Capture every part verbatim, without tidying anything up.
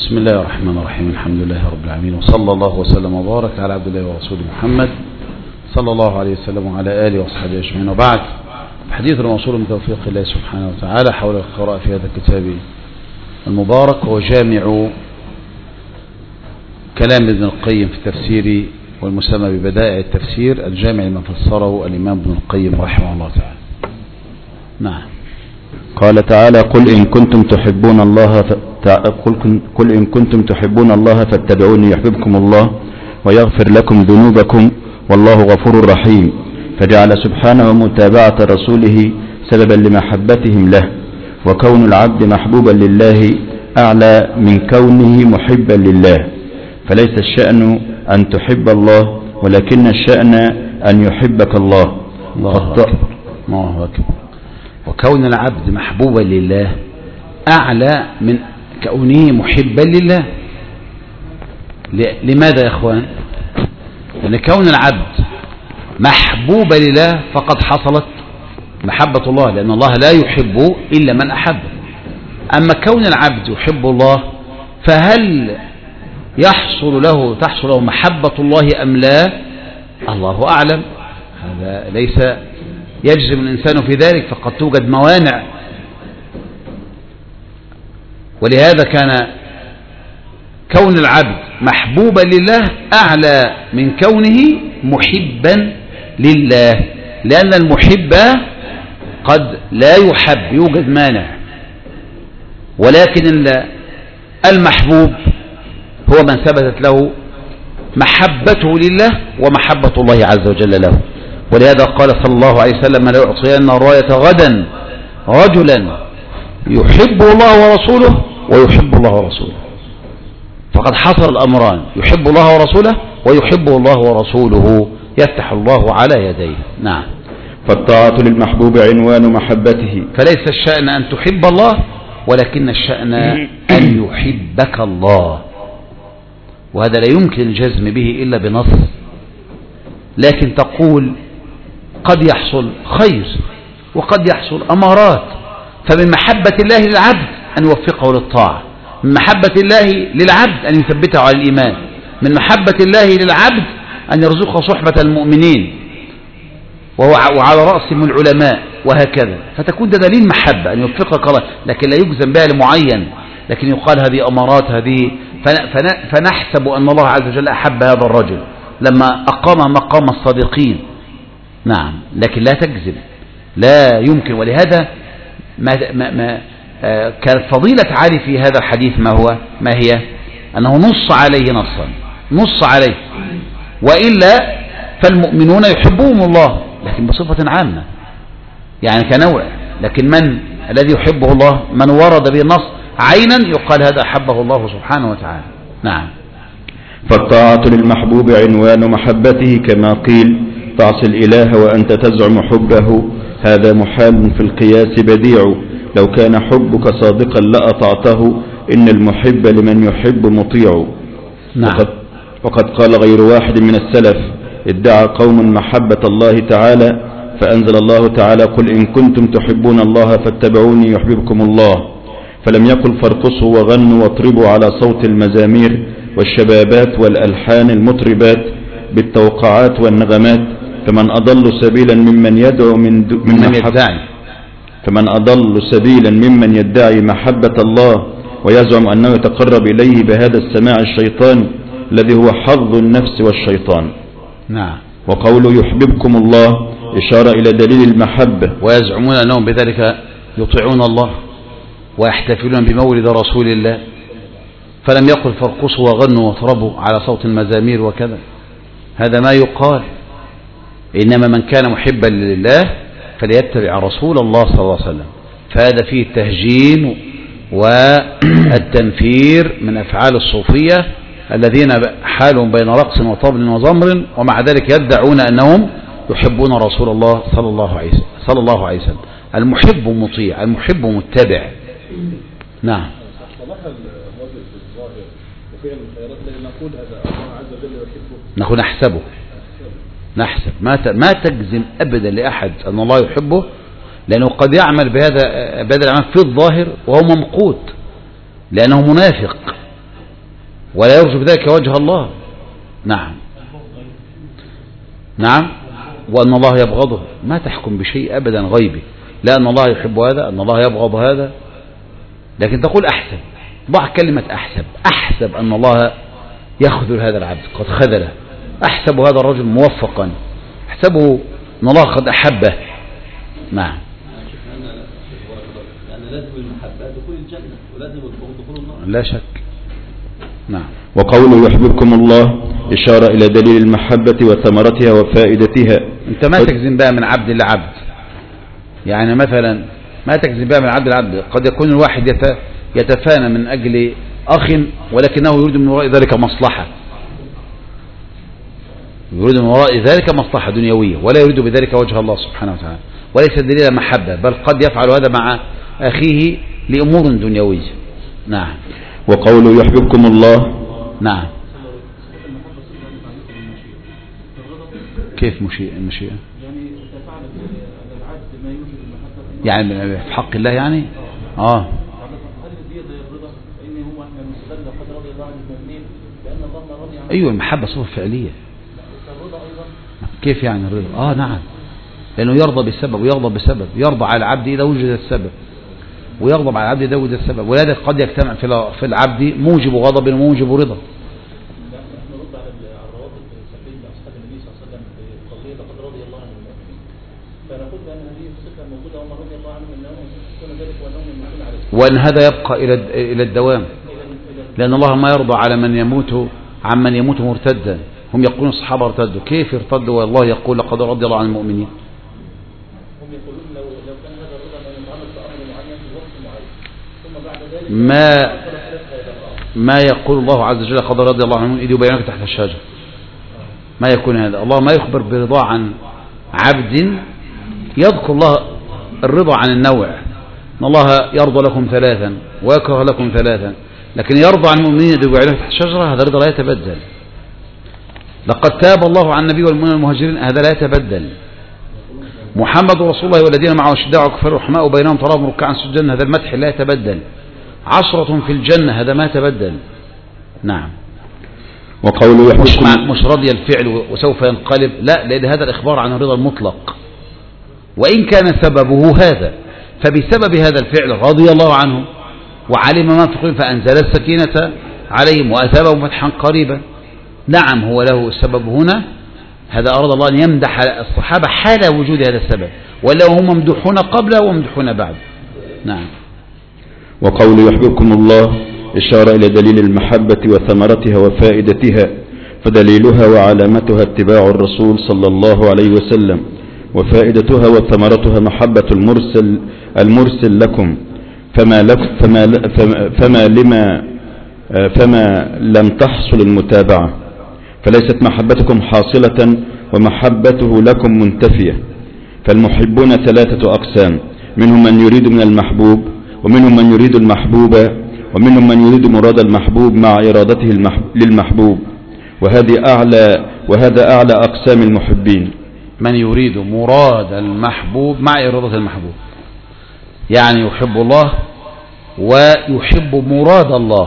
بسم الله الرحمن الرحيم. الحمد لله رب العالمين، وصلى الله وسلم وبارك على عبد الله ورسوله محمد صلى الله عليه وسلم وعلى آله وصحبه أجمعين. وبعد، حديث الموصول من توفيق الله سبحانه وتعالى حول القراءة في هذا الكتاب المبارك، هو جامع كلام ابن القيم في التفسير والمسمى ببدائع التفسير، الجامع لما فسره الإمام ابن القيم رحمه الله تعالى. نعم. قال تعالى: قل إن كنتم تحبون الله ف... قل إن كنتم تحبون الله فاتبعوني يحببكم الله ويغفر لكم ذنوبكم والله غفور رحيم. فجعل سبحانه متابعة رسوله سببا لمحبتهم له، وكون العبد محبوبا لله أعلى من كونه محبا لله، فليس الشأن أن تحب الله، ولكن الشأن أن يحبك الله. الله أكبر. الله أكبر. وكون العبد محبوبا لله أعلى من كونه محبا لله. لماذا يا أخوان؟ لأن كون العبد محبوبا لله فقد حصلت محبة الله، لأن الله لا يحب إلا من أحب. أما كون العبد يحب الله، فهل يحصل له تحصل له محبة الله أم لا؟ الله أعلم. هذا ليس يجزم الإنسان في ذلك، فقد توجد موانع. ولهذا كان كون العبد محبوبا لله أعلى من كونه محبا لله، لأن المحب قد لا يحب، يوجد مانع. ولكن المحبوب هو من ثبتت له محبته لله ومحبة الله عز وجل له. ولهذا قال صلى الله عليه وسلم: لا يعطين الراية غدا رجلا يحب الله ورسوله ويحب الله ورسوله. فقد حصل الأمران: يحب الله ورسوله ويحبه الله ورسوله، يفتح الله على يديه. نعم. فالطاعة للمحبوب عنوان محبته، فليس الشأن أن تحب الله، ولكن الشأن أن يحبك الله. وهذا لا يمكن الجزم به إلا بنص، لكن تقول قد يحصل خير وقد يحصل أمارات. فمن محبة الله للعبد أن يوفقه للطاعة، من محبة الله للعبد أن يثبته على الإيمان، من محبة الله للعبد أن يرزقه صحبة المؤمنين وعلى رأسهم العلماء، وهكذا. فتكون ده دليل محبة أن يوفقك الله، لكن لا يجزم بها لمعين، لكن يقال هذه أمارات، هذه فنحسب أن الله عز وجل أحب هذا الرجل لما أقام مقام الصادقين. نعم. لكن لا تجزم، لا يمكن. ولهذا ما ما ما آه كانت فضيلة علي في هذا الحديث ما هو ما هي أنه نص عليه نصا، نص عليه. وإلا فالمؤمنون يحبهم الله، لكن بصفة عامة، يعني كنوع. لكن من الذي يحبه الله؟ من ورد به النص عينا يقال هذا أحبه الله سبحانه وتعالى. نعم. فالطاعة للمحبوب عنوان محبته، كما قيل: تعصي الإله وأنت تزعم حبه، هذا محال في القياس بديع، لو كان حبك صادقا لأطعته، إن المحب لمن يحب مطيع. نعم. وقد, وقد قال غير واحد من السلف: ادعى قوم محبة الله تعالى فأنزل الله تعالى: قل إن كنتم تحبون الله فاتبعوني يحببكم الله. فلم يقل: فارقصوا وغنوا واطربوا على صوت المزامير والشبابات والألحان المطربات بالتوقعات والنغمات، فمن أضل سبيلا ممن يدعو من, من يدعي فمن أضل سبيلا ممن يدعي محبة الله ويزعم أنه يتقرب إليه بهذا السماع الشيطان الذي هو حظ النفس والشيطان. نعم. وقوله يحببكم الله إشارة إلى دليل المحبة، ويزعمون أنهم بذلك يطيعون الله ويحتفلون بمولد رسول الله. فلم يقل فارقصوا وغنوا واطربوا على صوت المزامير وكذا، هذا ما يقال. إنما من كان محبا لله فليتبع رسول الله صلى الله عليه وسلم. فهذا فيه التهجين والتنفير من أفعال الصوفية الذين حالهم بين رقص وطبل وزمر، ومع ذلك يدعون أنهم يحبون رسول الله صلى الله عليه وسلم صلى الله عليه وسلم. المحب مطيع، المحب متبع. نعم. نقول نحسبه، نحسب ما ما تجزم أبدا لأحد أن الله يحبه، لأنه قد يعمل بهذا بهذا العمل في الظاهر وهو ممقوت، لأنه منافق ولا يرجو بذلك وجه الله. نعم نعم. وأن الله يبغضه، ما تحكم بشيء أبدا غيبي، لا أن الله يحب هذا، أن الله يبغض هذا، لكن تقول أحسب. ضع كلمة أحسب. أحسب أن الله يخذل هذا العبد، قد خذله. أحسب هذا الرجل موفقا، أحسبه أن الله قد أحبه. نعم. لازم المحبة دخول الجنة ولازم دخول النار لا شك. نعم. وقوله يحببكم الله إشارة إلى دليل المحبة وثمرتها وفائدتها. أنت ما تجزم بها من عبد لعبد، يعني مثلا ما تجزم بها من عبد لعبد. قد يكون الواحد يتفانى من أجل أخ ولكنه يريد من وراء ذلك مصلحة، يريد من وراء ذلك مصلحة دنيوية ولا يريد بذلك وجه الله سبحانه وتعالى، وليس دليل محبة، بل قد يفعل هذا مع أخيه لأمور دنيوية. نعم. وقوله يحببكم الله. نعم. كيف مشيئة المشيئة؟ يعني في حق الله يعني آه أيوة المحبة صفة فعلية. كيف يعني الرضا؟ آه نعم، لأنه يرضى بالسبب ويغضب بالسبب، يرضى على العبد إذا وجد السبب ويغضب على العبد إذا وجد السبب، ولذلك قد يجتمع في العبد موجب غضب وموجب رضا. وأن هذا يبقى إلى الدوام، لأن الله ما يرضى على من يموت عن من يموت مرتدا. هم يقولون الصحابة ارتدوا، كيف يرتدوا والله يقول لقد رضي الله عن المؤمنين. هم يقولون لو لو كان هذا الرضا ما يتعلق بأمر معين في وقت معين ثم بعد ذلك ما ما يقول الله عز وجل قد رضي الله عنهم إذ يبايعونك تحت الشجرة. ما يكون هذا. الله ما يخبر برضا عن عبد، يذكر الله الرضا عن النوع، ان الله يرضى لكم ثلاثا ويكره لكم ثلاثا، لكن يرضى عن المؤمنين إذ يبايعونك تحت الشجرة، هذا الرضا لا يتبدل. لقد تاب الله عن النبي والمؤمنين المهاجرين، هذا لا يتبدل. محمد رسول الله والذين معه أشداء على الكفار رحماء بينهم تراهم ركعا سجدا، هذا المدح لا يتبدل. عشرة في الجنة، هذا ما يتبدل. نعم. وقوله مش, مش رضي الفعل وسوف ينقلب، لا، لأن هذا الإخبار عن الرضا المطلق، وإن كان سببه هذا، فبسبب هذا الفعل رضي الله عنه وعلم ما في قلوبهم فأنزل السكينة عليهم وأثابهم فتحا قريبا. نعم، هو له السبب هنا، هذا أراد الله أن يمدح الصحابة حال وجود هذا السبب، ولا هم ممدوحون قبله وممدوحون بعد. نعم. وقول يحببكم الله إشارة إلى دليل المحبة وثمرتها وفائدتها، فدليلها وعلامتها اتباع الرسول صلى الله عليه وسلم، وفائدتها وثمرتها محبة المرسل المرسل لكم، فما, لك فما, فما لما فما لم تحصل المتابعة فليست محبتكم حاصلة ومحبته لكم منتفية. فالمحبون ثلاثة أقسام، منهم من يريد من المحبوب، ومنهم من يريد المحبوب، ومنهم من يريد مراد المحبوب مع إرادته للمحبوب، وهذه أعلى وهذا أعلى أقسام المحبين. من يريد مراد المحبوب مع إرادة المحبوب، يعني يحب الله ويحب مراد الله،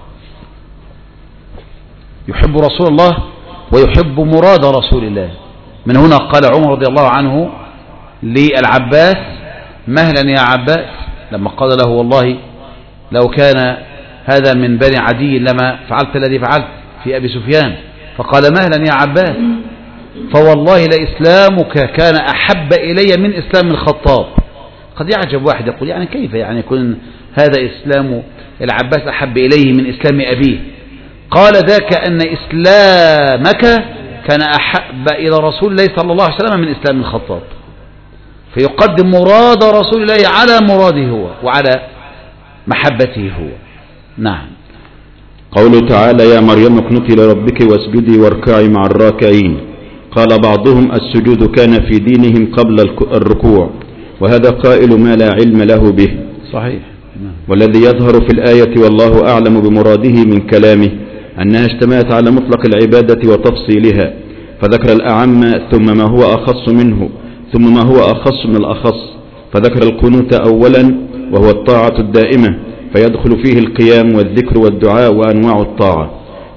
يحب رسول الله ويحب مراد رسول الله. من هنا قال عمر رضي الله عنه للعباس: مهلا يا عباس، لما قال له: والله لو كان هذا من بني عدي لما فعلت الذي فعلت في أبي سفيان. فقال: مهلا يا عباس، فوالله لإسلامك كان أحب إلي من إسلام الخطاب. قد يعجب واحد يقول: يعني كيف يعني يكون هذا إسلام العباس أحب إليه من إسلام أبيه؟ قال: ذاك أن إسلامك كان أحب إلى رسول الله صلى الله عليه وسلم من إسلام الخطاب، فيقدم مراد رسول الله على مراده هو وعلى محبته هو. نعم. قوله تعالى: يا مريم اقنتي لربك واسجدي واركعي مع الراكعين. قال بعضهم: السجود كان في دينهم قبل الركوع، وهذا قائل ما لا علم له به. صحيح. والذي يظهر في الآية والله أعلم بمراده من كلامه أنها اشتملت على مطلق العبادة وتفصيلها، فذكر الأعم ثم ما هو أخص منه ثم ما هو أخص من الأخص، فذكر القنوت أولا وهو الطاعة الدائمة، فيدخل فيه القيام والذكر والدعاء وأنواع الطاعة،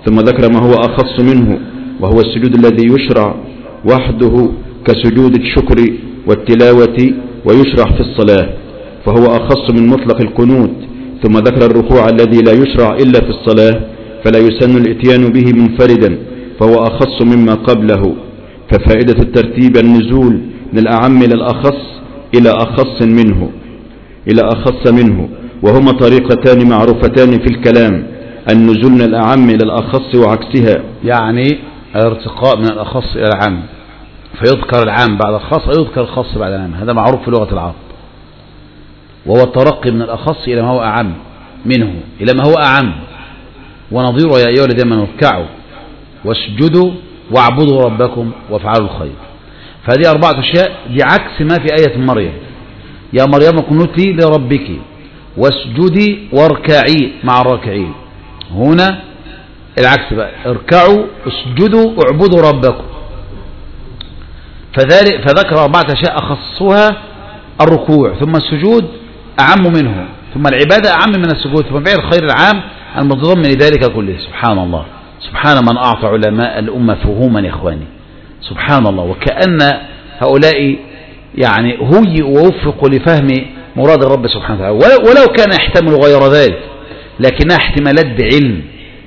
ثم ذكر ما هو أخص منه وهو السجود الذي يشرع وحده كسجود الشكر والتلاوة ويشرع في الصلاة فهو أخص من مطلق القنوت. ثم ذكر الركوع الذي لا يشرع إلا في الصلاة فلا يسن الاتيان به منفردا فهو أخص مما قبله. ففائدة الترتيب النزول من الأعم إلى الأخص إلى أخص منه إلى أخص منه وهما طريقتان معروفتان في الكلام النزول من الأعم إلى الأخص وعكسها، يعني ارتقاء من الأخص إلى العام فيذكر العام بعد الخاص ويذكر الخاص بعد العام، هذا معروف في لغة العرب. وهو الترقي من الأخص إلى ما هو أعم منه إلى ما هو أعم، ونظيره يا أيها الذين آمنوا اركعوا واسجدوا واعبدوا ربكم وافعلوا الخير. فهذه أربعة أشياء، دي عكس ما في آية مريم، يا مريم اقنتي لربك واسجدي واركعي مع الراكعين. هنا العكس بقى، اركعوا اسجدوا اعبدوا ربكم. فذلك فذكر أربعة أشياء أخصها الركوع ثم السجود أعم منه ثم العبادة أعم من السجود ثم فعل الخير العام المتضمن لذلك كله. سبحان الله، سبحان من أعطى علماء الأمة فهوما يا إخواني، سبحان الله. وكأن هؤلاء يعني هيئوا ووفقوا لفهم مراد الرب سبحانه وتعالى، ولو كان يحتمل غير ذلك لكنها احتمالات بعلم.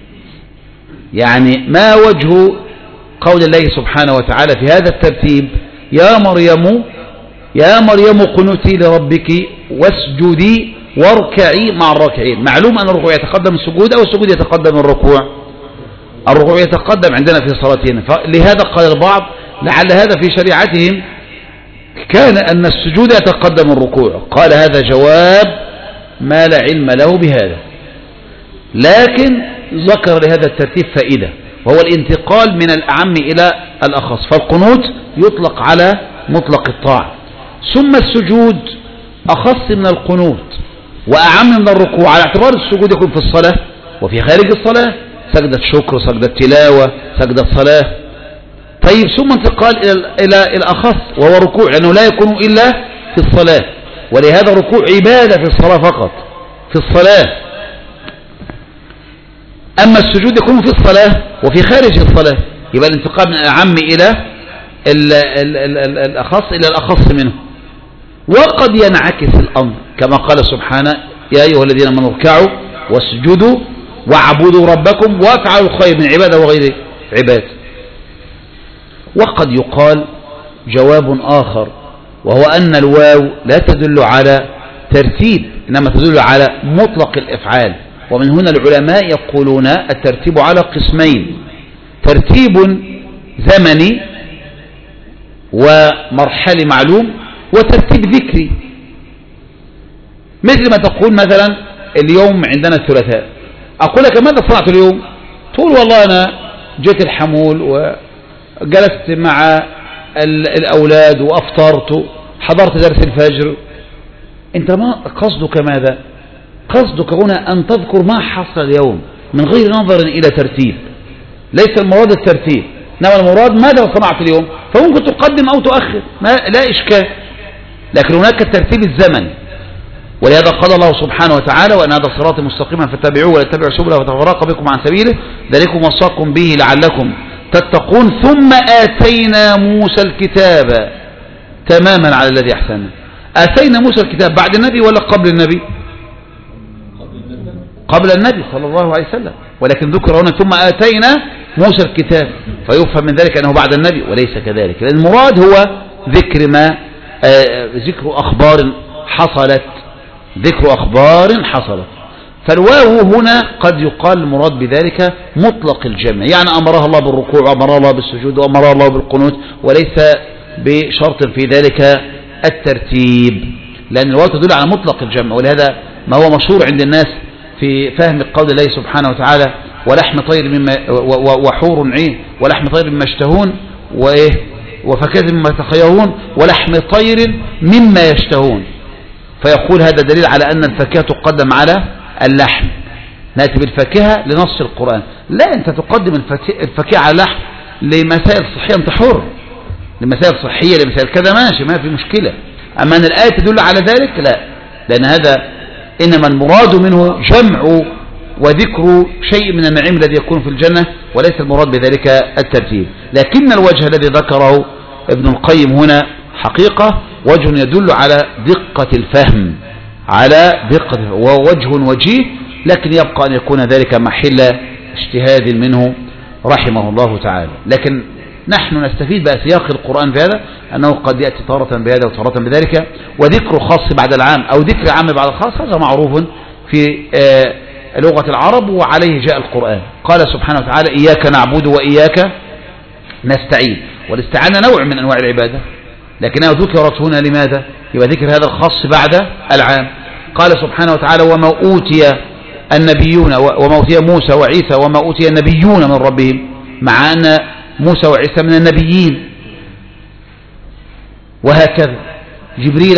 يعني ما وجه قول الله سبحانه وتعالى في هذا الترتيب يا مريم يا مريم قنتي لربك واسجدي واركعي مع الراكعين؟ معلوم أن الركوع يتقدم السجود أو السجود يتقدم الركوع؟ الركوع يتقدم عندنا في صلاتنا. فلهذا قال البعض لعل هذا في شريعتهم كان أن السجود يتقدم الركوع. قال هذا جواب ما لا علم له بهذا، لكن ذكر لهذا الترتيب فائدة وهو الانتقال من الأعم إلى الأخص. فالقنوت يطلق على مطلق الطاعة، ثم السجود أخص من القنوت وأعم من الركوع على اعتبار السجود يكون في الصلاة وفي خارج الصلاة، سجدة شكر، سجدة تلاوة، سجدة صلاة. طيب ثم انتقال إلى إلى الأخص وهو ركوع، لأنه لا يكون إلا في الصلاة، ولهذا ركوع عبادة في الصلاة فقط في الصلاة. أما السجود يكون في الصلاة وفي خارج الصلاة. يبقى الانتقال من الأعم إلى ال ال ال ال الأخص إلى الأخص منه. وقد ينعكس الأمر كما قال سبحانه يا أيها الذين آمنوا اركعوا واسجدوا واعبدوا ربكم وافعلوا الخير من عبادة وغير عباد. وقد يقال جواب آخر وهو أن الواو لا تدل على ترتيب إنما تدل على مطلق الإفعال. ومن هنا العلماء يقولون الترتيب على قسمين: ترتيب زمني ومرحلي معلوم، وترتيب ذكري. مثل ما تقول مثلا اليوم عندنا الثلاثاء، أقول لك ماذا صنعت اليوم؟ تقول والله أنا جيت الحمول وجلست مع الأولاد وأفطرت حضرت درس الفجر. أنت ما قصدك ماذا؟ قصدك هنا أن تذكر ما حصل اليوم من غير نظر إلى ترتيب. ليس المراد الترتيب، إنما المراد ماذا صنعت اليوم. فممكن تقدم أو تؤخر، ما لا إشكال، لكن هناك الترتيب الزمني. ولهذا قال الله سبحانه وتعالى وأن هذا الصراط مستقيما فاتبعوه ولا تتبعوا سبله فتفرق بكم عن سبيله ذلكم وصاكم به لعلكم تتقون ثم آتينا موسى الكتاب تماما على الذي أحسن. آتينا موسى الكتاب بعد النبي ولا قبل النبي؟ قبل النبي صلى الله عليه وسلم، ولكن ذكر هنا ثم آتينا موسى الكتاب، فيفهم من ذلك أنه بعد النبي، وليس كذلك، لأن المراد هو ذكر ما آه ذكر أخبار حصلت ذكر أخبار حصلت. فالواو هنا قد يقال المراد بذلك مطلق الجمع، يعني أمرها الله بالركوع وأمرها الله بالسجود وأمرها الله بالقنوت، وليس بشرط في ذلك الترتيب، لأن الواو تدل على مطلق الجمع. ولهذا ما هو مشهور عند الناس في فهم قول الله سبحانه وتعالى ولحم طير مما وحور عين ولحم طير مما يشتهون وإيه وفكذا مما تخيرون ولحم طير مما يشتهون، فيقول هذا دليل على أن الفاكهة تقدم على اللحم. نأتي بالفاكهة لنص القرآن، لا أنت تقدم الفاكهة على اللحم لمسائل صحية، أنت حر، لمسائل صحية لمسائل كذا ماشي ما في مشكلة. أما أن الآية تدل على ذلك لا، لأن هذا إنما المراد منه جمع وذكر شيء من النعيم الذي يكون في الجنة، وليس المراد بذلك الترتيب. لكن الوجه الذي ذكره ابن القيم هنا حقيقة وجه يدل على دقة الفهم، على دقة، ووجه وجيه، لكن يبقى أن يكون ذلك محل اجتهاد منه رحمه الله تعالى. لكن نحن نستفيد بسياق القرآن في هذا أنه قد يأتي تارة بهذا وتارة بذلك، وذكر خاص بعد العام أو ذكر عام بعد الخاص هذا معروف في لغة العرب، وعليه جاء القرآن. قال سبحانه وتعالى إياك نعبد وإياك نستعين، والاستعانة نوع من أنواع العبادة، لكنها ذكرت هنا لماذا؟ يبقى ذكر هذا الخاص بعد العام. قال سبحانه وتعالى وما أوتي النبيون وما أوتي موسى وعيسى وما أوتي النبيون من ربهم، مع أن موسى وعيسى من النبيين. وهكذا جبريل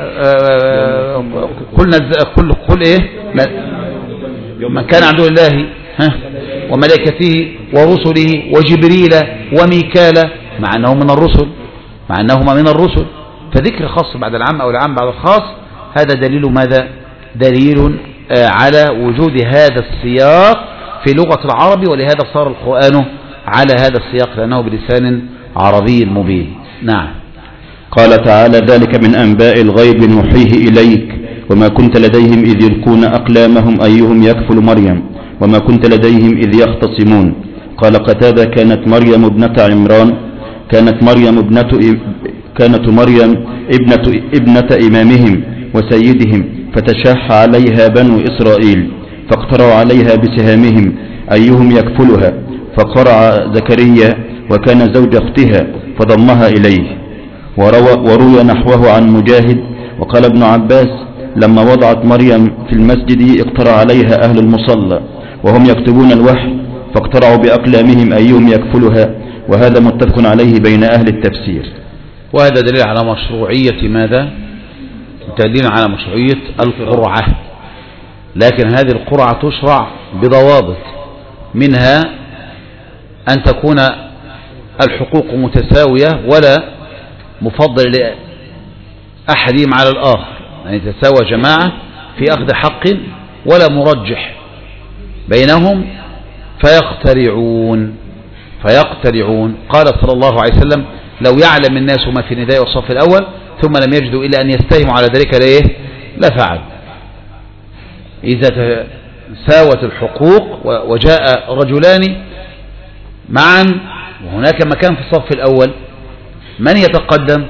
قلنا كل كل ايه من كان عدو الله وملائكته ورسله وجبريل وميكال، مع أنه من الرسل مع أنهما من الرسل. فذكر خاص بعد العام أو العام بعد الخاص هذا دليل ماذا؟ دليل على وجود هذا السياق في لغة العرب، ولهذا صار القرآن على هذا السياق لأنه بلسان عربي مبين. نعم. قال تعالى ذلك من أنباء الغيب نوحيه إليك وما كنت لديهم إذ يلقون أقلامهم أيهم يكفل مريم وما كنت لديهم إذ يختصمون. قال قتادة كانت مريم ابنة عمران كانت مريم ابنة كانت مريم ابنة ابنة إمامهم وسيدهم فتشاح عليها بنو إسرائيل فاقترعوا عليها بسهامهم أيهم يكفلها، فقرع زكريا وكان زوج أختها فضمها إليه. وروى, وروي نحوه عن مجاهد. وقال ابن عباس لما وضعت مريم في المسجد اقترع عليها أهل المصلى وهم يكتبون الوحي فاقترعوا بأقلامهم أيهم يكفلها، وهذا متفق عليه بين أهل التفسير. وهذا دليل على مشروعية ماذا؟ دليل على مشروعية القرعة، لكن هذه القرعة تشرع بضوابط، منها أن تكون الحقوق متساوية ولا مفضل لأحدهم على الآخر، يعني تساوى جماعة في أخذ حق ولا مرجح بينهم فيقترعون فيقترعون قال صلى الله عليه وسلم لو يعلم الناس ما في النداء والصف الأول ثم لم يجدوا إلا أن يستهموا على ذلك ليه لفعل. إذا تساوت الحقوق وجاء رجلان معا وهناك مكان في الصف الأول، من يتقدم؟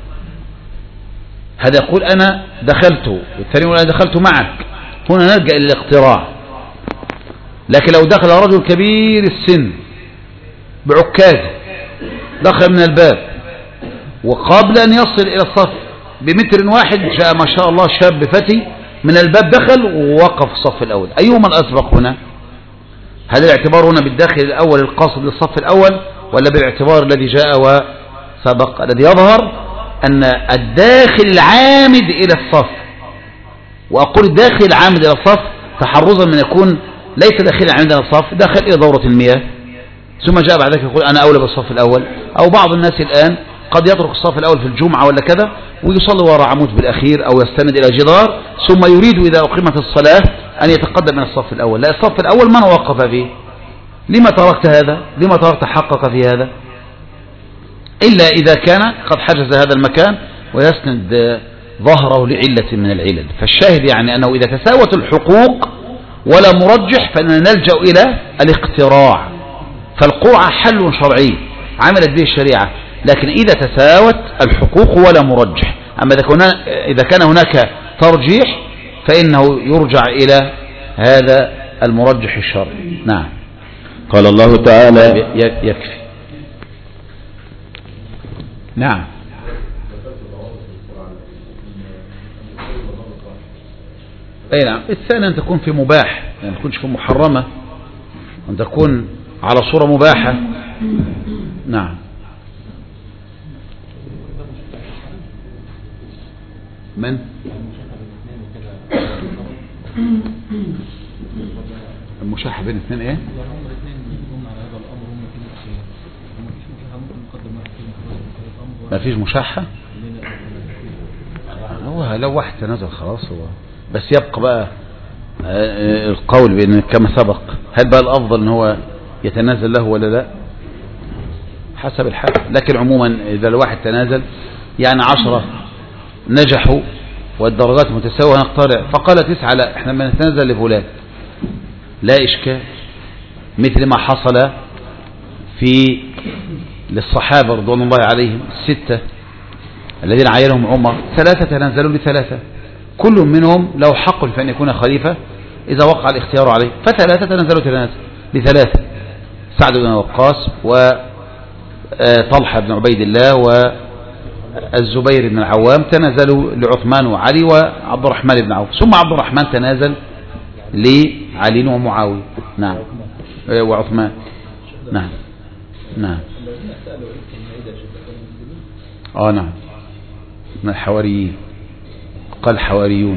هذا يقول أنا دخلت والثاني يقول أنا دخلت معك، هنا نلجأ للاقتراع. لكن لو دخل رجل كبير السن بعكاز دخل من الباب وقبل أن يصل إلى الصف بمتر واحد جاء ما شاء الله شاب فتي من الباب دخل ووقف في الصف الأول، أيهما الأسبق هنا؟ هل الاعتبار هنا بالداخل الأول القاصد للصف الأول ولا بالاعتبار الذي جاء وسبق؟ الذي يظهر أن الداخل العامد إلى الصف، وأقول الداخل العامد إلى الصف تحرزا من يكون ليس داخل العامد إلى الصف، داخل إلى دورة المياه ثم جاء بعد ذلك يقول أنا أولى بالصف الأول. أو بعض الناس الآن قد يترك الصف الأول في الجمعة ولا كذا ويصلي وراء عمود بالأخير أو يستند إلى جدار ثم يريد إذا أقيمت الصلاة أن يتقدم من الصف الأول. لا، الصف الأول من وقف فيه؟ لما تركت هذا؟ لما تركت حقك في هذا؟ إلا إذا كان قد حجز هذا المكان ويسند ظهره لعلة من العلل. فالشاهد يعني أنه إذا تساوت الحقوق ولا مرجح فإننا نلجأ إلى الاقتراع. فالقرعة حل شرعي عملت به الشريعة، لكن إذا تساوت الحقوق ولا مرجح. أما إذا كان هناك ترجيح فإنه يرجع إلى هذا المرجح الشرعي. نعم. قال الله تعالى يكفي. نعم. أي نعم. الثاني أن تكون في مباح، يعني ما تكونش في محرمة، أن تكون على صورة مباحة. نعم. من المشاحة بين اثنين ايه؟ ما فيش مشاحة؟ هو لو واحد تنازل خلاص، هو بس يبقى بقى القول بأن كما سبق، هل بقى الأفضل أن هو يتنازل له ولا لا؟ حسب الحال. لكن عموما إذا الواحد تنازل يعني عشرة نجحوا والدرجات متساوية نقترع، فقال تسعة لا احنا ما نتنازل لفلان، لا إشكال، مثل ما حصل في للصحابة رضوان الله عليهم الستة الذين عينهم عمر، ثلاثة تنازلوا لثلاثة، كل منهم له حق في أن يكون خليفة إذا وقع الاختيار عليه، فثلاثة تنازلوا لثلاثة، سعد بن وقاص وطلحة بن عبيد الله والزبير بن العوام تنازلوا لعثمان وعلي وعبد الرحمن بن عوف، ثم عبد الرحمن تنازل لعلي ومعاوية. نعم وعثمان. نعم نعم اه نعم من الحواريين، قال الحواريون.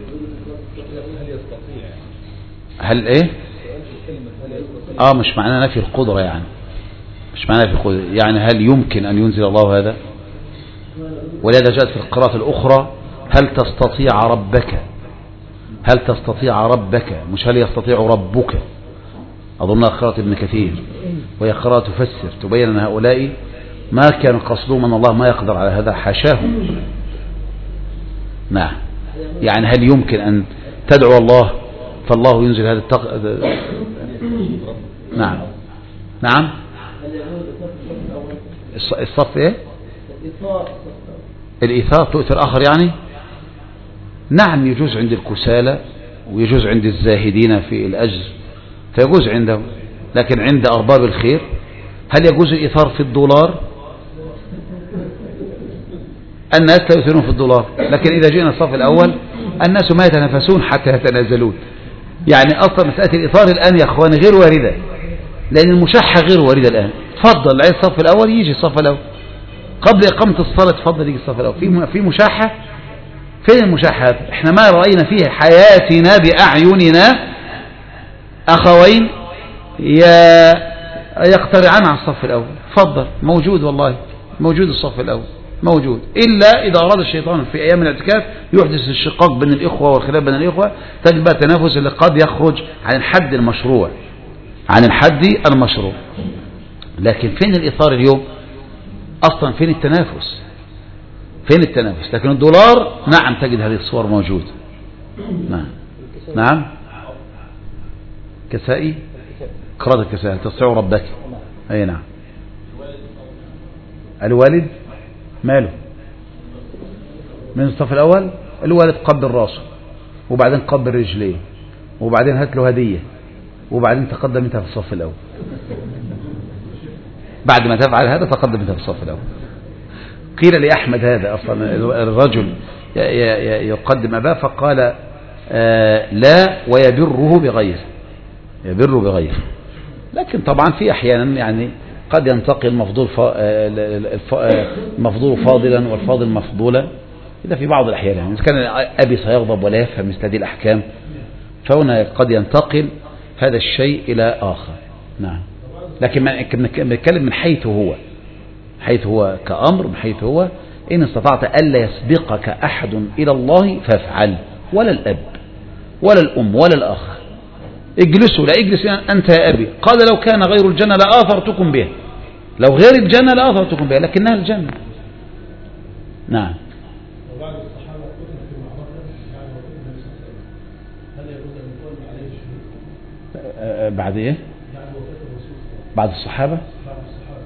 هل ايه اه مش معناه نفي القدرة، يعني مش معناه نفي القدرة، يعني هل يمكن ان ينزل الله هذا؟ ولهذا جاءت في القراءة الاخرى هل تستطيع ربك، هل تستطيع ربك، مش هل يستطيع ربك، اظنها قراءة ابن كثير، وهي قراءة تفسر تبين ان هؤلاء ما كان قصدهم ان الله ما يقدر على هذا، حاشاه. نعم يعني هل يمكن أن تدعو الله فالله ينزل هذا التق... نعم نعم الصف ايه الإيثار تؤثر آخر يعني. نعم يجوز عند الكسالى ويجوز عند الزاهدين في الأجر فيجوز عندهم، لكن عند أرباب الخير هل يجوز الإيثار في الدولار؟ الناس لا يؤثرون في الدولار، لكن إذا جئنا الصف الأول الناس ما يتنافسون حتى يتنازلون. يعني أصلا مسألة الإيثار الآن يا أخواني غير واردة، لأن المشاحة غير واردة الآن. تفضل عايز الصف الأول يجي الصف الأول، قبل إقامة الصلاة تفضل يجي الصف الأول. في في مشاحة؟ فين المشاحة؟ إحنا ما رأينا فيه حياتنا بأعيننا أخوين يقترعان على الصف الأول. تفضل موجود، والله موجود الصف الأول موجود، إلا إذا أراد الشيطان في أيام الاعتكاف يحدث الشقاق بين الإخوة والخلاف بين الإخوة، تجد بقى التنافس اللي قد يخرج عن الحد المشروع، عن الحد المشروع. لكن فين الإثار اليوم أصلا؟ فين التنافس؟ فين التنافس؟ لكن الدولار نعم تجد هذه الصور موجودة. نعم نعم كسائي قراءة الكسائي تستطيع ربك. أي نعم. الوالد ماله من الصف الأول؟ الوالد قبل راسه وبعدين قبل رجليه وبعدين هات له هدية وبعدين تقدم انت في الصف الأول. بعد ما تفعل هذا تقدم انت في الصف الأول. قيل لأحمد هذا أصلا الرجل يقدم أباه فقال آه لا ويبره بغير، يبره بغير. لكن طبعا في أحيانا يعني قد ينتقل المفضول المفضول فاضلا والفاضل مفضولا، إذا في بعض الأحيان يعني إذا كان أبي سيغضب ولا يفهم مثل هذه الأحكام فهنا قد ينتقل هذا الشيء إلى آخر. نعم لكن نتكلم من حيث هو، حيث هو كأمر، من حيث هو إن استطعت ألا يسبقك أحد إلى الله فافعل، ولا الأب ولا الأم ولا الأخ. اجلسوا، لا اجلس أنت يا أبي، قال لو كان غير الجنة لآثرتكم بها، لو غير الجنة لآثرتكم بها لكنها الجنة. نعم. وبعد الصحابة قتل في المعركة بعد وفاة النبي صلى الله عليه وسلم، هل يجوز أن يقول عليه الشهيد؟ بعد إيه؟ بعد وفاة الرسول. بعد الصحابة؟ بعد الصحابة.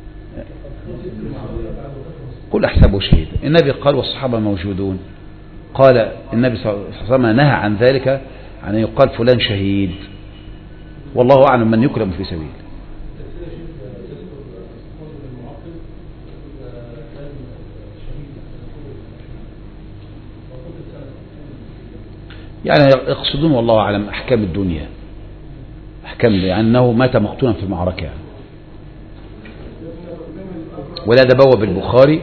قل أحسبه شهيد. النبي قال والصحابة موجودون، قال النبي صلى الله عليه وسلم نهى عن ذلك، عن يقال فلان شهيد، والله أعلم من يكرم في سبيل. يعني يقصدون والله أعلم أحكام الدنيا، أحكام يعني أنه مات مقتولا في المعركة. ولهذا بواب البخاري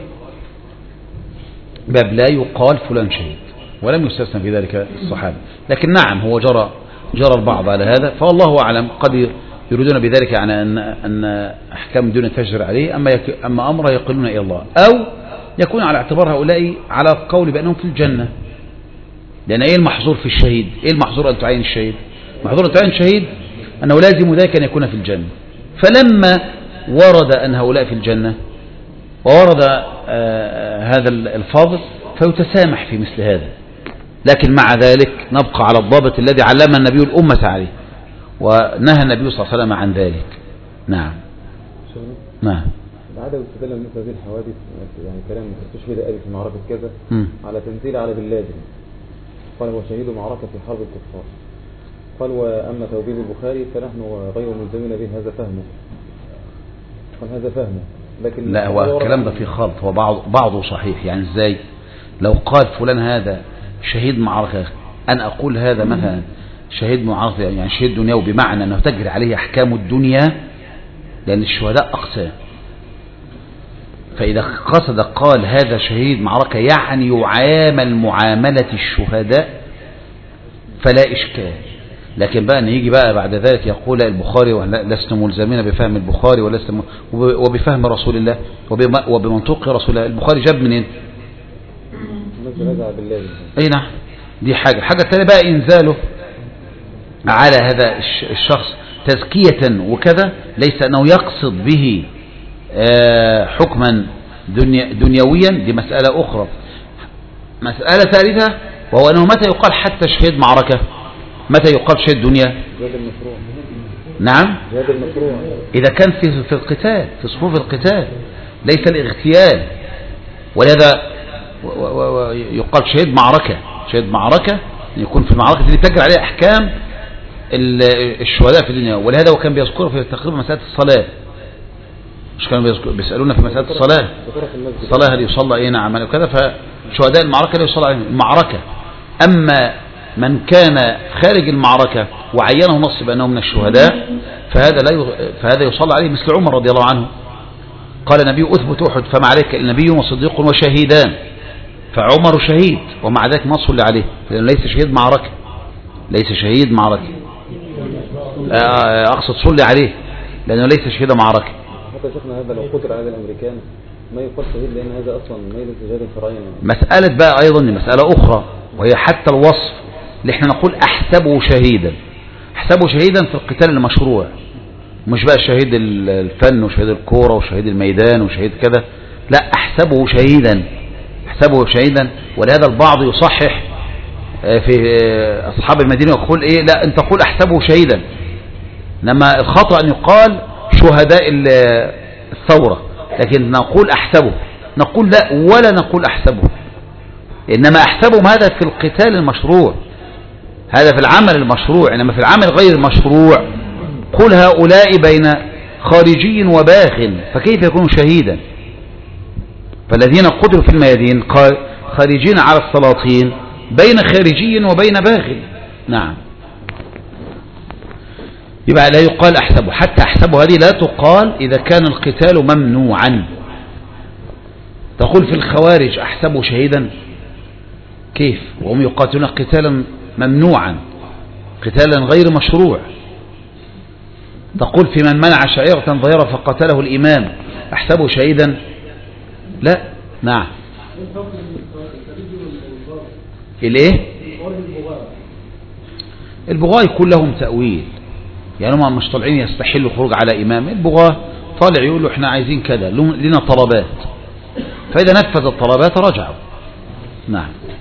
باب لا يقال فلان شهيد، ولم يستثنى في ذلك الصحابة. لكن نعم هو جرى جرى البعض على هذا، فالله أعلم قد يريدون بذلك يعني أن أن أحكام الدنيا تجري عليه، أما يك أما أمره يقلون إلى الله، أو يكون على اعتبار هؤلاء على قول بأنهم في الجنة، لأن إيه المحظور في الشهيد؟ إيه المحظور أن تعين الشهيد؟ محظور أن تعين الشهيد أنه لازم ذلك أن يكون في الجنة. فلما ورد أن هؤلاء في الجنة وورد آه هذا الفاضل فيتسامح في مثل هذا، لكن مع ذلك نبقى على الضابط الذي علم النبي الأمة عليه ونهى النبي صلى الله عليه وسلم عن ذلك. نعم. نعم. العادة والاستدلال مثل هذه الحوادث يعني كلام استشهد أبي في معركة كذا م. على تنزيل على بن لادن، قال هو شهيد معركة في حرب الكفار. قال وأما توبيب البخاري فنحن غير ملزمين به، هذا فهمه. قال هذا فهمه، لكن لا هو الكلام ده فيه خلط، هو بعض بعضه صحيح. يعني ازاي لو قال فلان هذا شهيد معركة أن أقول هذا مثلا شهيد معركة يعني شهيد دنيوي بمعنى أنه تجري عليه أحكام الدنيا، لأن الشهداء أقسام. فإذا قصد قال هذا شهيد معركة يعني يعامل معاملة الشهداء فلا إشكال. لكن بقى أن يجي بقى بعد ذلك يقول البخاري لست ملزمين بفهم البخاري ولست وبفهم رسول الله وبمنطق رسول الله. البخاري جاب منين؟ أي نعم. دي حاجة. الحاجة الثانية بقى إنزاله على هذا الشخص تزكية وكذا، ليس أنه يقصد به حكما دنيا دنيويا، دي مسألة أخرى. مسألة ثالثة وهو أنه متى يقال حتى شهيد معركة، متى يقال شهيد دنيا؟ نعم، إذا كان في في القتال، في صفوف القتال، ليس الاغتيال. ولهذا يقال شهيد معركة. شهيد معركة يكون في المعركة التي تجري عليها أحكام الشهداء في الدنيا. ولهذا وكان بيذكر في تقريبا مسألة الصلاة، مش كانوا بيسألونا في مسألة الصلاة، الصلاة هل يصلى ايه نعم وكذا، فشهداء المعركة لا يصلى عليهم المعركة. أما من كان خارج المعركة وعينه نص بأنه من الشهداء فهذا لا ي... فهذا يصلى عليه، مثل عمر رضي الله عنه قال النبي أثبت أحد فما عليك النبي وصديق وشهيدان، فعمر شهيد ومع ذلك ما صلى عليه لأنه ليس شهيد معركة، ليس شهيد معركة، أقصد صلي عليه لأنه ليس شهيد معركة. حتى شفنا هذا لو قتل على الأمريكان ما يقال شهيد، لأن هذا أصلا ميل الجهاد الشرعي. مسألة بقى أيضا مسألة أخرى وهي حتى الوصف اللي احنا نقول أحسبه شهيدا، أحسبه شهيدا في القتال المشروع، مش بقى شهيد الفن وشهيد الكورة وشهيد الميدان وشهيد كذا، لا أحسبه شهيدا، أحسبه شهيدا. ولهذا البعض يصحح في أصحاب المدينة يقول إيه لا أنت تقول أحسبه شهيدا، إنما الخطأ أن يقال شهداء الثورة، لكن نقول أحسبه، نقول لا ولا نقول أحسبه، إنما أحسبهم هذا في القتال المشروع، هذا في العمل المشروع. إنما في العمل غير المشروع قل هؤلاء بين خارجي وباغ فكيف يكون شهيدا؟ فالذين قتلوا في الميادين خارجين على السلاطين بين خارجي وبين باغ. نعم. يبقى لا يقال أحسبه، حتى أحسبه هذه لا تقال إذا كان القتال ممنوعا. تقول في الخوارج أحسبه شهيدا، كيف وهم يقاتلون قتالا ممنوعا قتالا غير مشروع؟ تقول في من منع شعيرة ظاهرة فقتله الإمام أحسبه شهيدا؟ لا. نعم. الايه؟ البغاة يكون لهم تأويل، يعني هم مش طالعين يستحلوا خروج على إمام، البغاة طالع يقولوا احنا عايزين كذا لنا طلبات، فإذا نفذ الطلبات رجعوا. نعم.